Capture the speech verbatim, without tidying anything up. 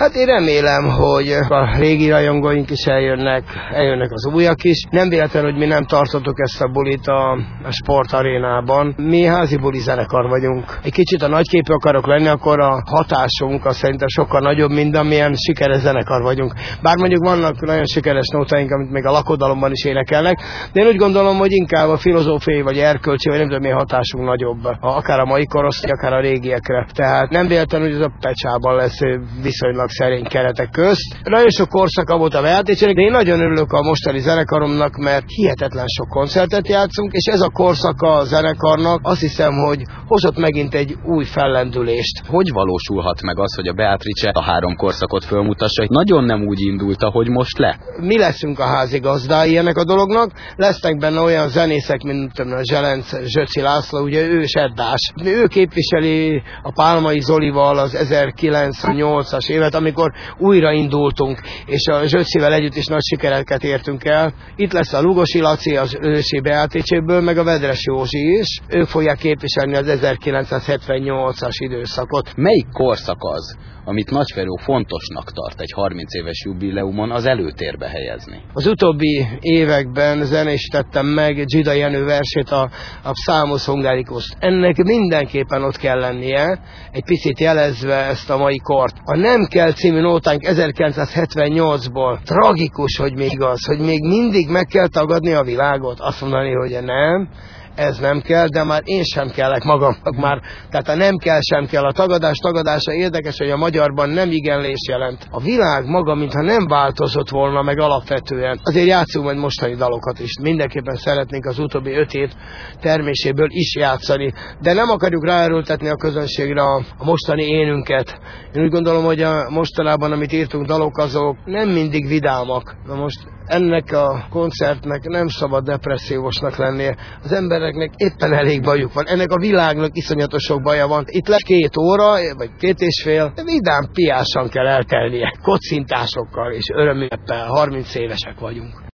Hát én remélem, hogy a régi rajongóink is eljönnek, eljönnek az újak is. Nem véletlen, hogy mi nem tartottuk ezt a bulit a, a sportarénában. Mi házi buli zenekar vagyunk. Egy kicsit a nagyképű akarok lenni, akkor a hatásunk az szerintem sokkal nagyobb, mint amilyen sikeres zenekar vagyunk. Bár mondjuk vannak nagyon sikeres nótáink, amit még a lakodalomban is énekelnek, de én úgy gondolom, hogy inkább a filozófiai vagy erkölcsi, vagy nem tudom, milyen hatásunk nagyobb, akár a mai korosztály, akár a régiekre. Tehát nem véletlen, hogy ez a Pecsában lesz viszonylag szerény keretek közt. Nagyon sok korszaka volt a bé á té cének, de én nagyon örülök a mostani zenekaromnak, mert hihetetlen sok koncertet játszunk, és ez a korszaka a zenekarnak azt hiszem, hogy hozott megint egy új fellendülést. Hogy valósulhat meg az, hogy a Beatrice a három korszakot fölmutassa, hogy nagyon nem úgy indult, ahogy most le? Mi leszünk a házigazdái ennek a dolognak, lesznek benne olyan zenészek, mint tudom, a Zselenc Zsöcsi László, ugye ő seddás. Ő képviseli a Pálmai Zolival az ezerkilencszáznyolcas évet, amikor újraindultunk, és a Zsöcsivel együtt is nagy sikereket értünk el. Itt lesz a Lugosi Laci, az ősi bé á té céből, meg a Vedres Józsi is. Ők fogják képviselni az ezerkilencszázhetvennyolcas időszakot. Melyik korszak az, amit Nagyferó fontosnak tart egy harminc éves jubileumon az előtérbe helyezni? Az utóbbi években zenésítettem meg Gida Jenő versét, a, a Psalmos Hungaricust. Ennek mindenképpen ott kell lennie, egy picit jelezve ezt a mai kort. A Nem kell című nótánk ezerkilencszázhetvennyolcból tragikus, hogy még az, hogy még mindig meg kell tagadni a világot, azt mondani, hogy nem, ez nem kell, de már én sem kellek magamnak már. Tehát a nem kell sem kell. A tagadás tagadása érdekes, hogy a magyarban nem igenlés jelent. A világ maga, mintha nem változott volna meg alapvetően. Azért játszunk majd mostani dalokat is. Mindenképpen szeretnénk az utóbbi öt év terméséből is játszani. De nem akarjuk ráerőltetni a közönségre a, a mostani énünket. Én úgy gondolom, hogy a mostanában, amit írtunk dalok, azok nem mindig vidámak. Na most ennek a koncertnek nem szabad depresszívosnak lennie. Az embereknek éppen elég bajuk van. Ennek a világnak iszonyatos sok baja van. Itt lesz két óra, vagy két és fél, de vidám, piásan kell eltelnie. Kocintásokkal és örömünnyeppel. harminc évesek vagyunk.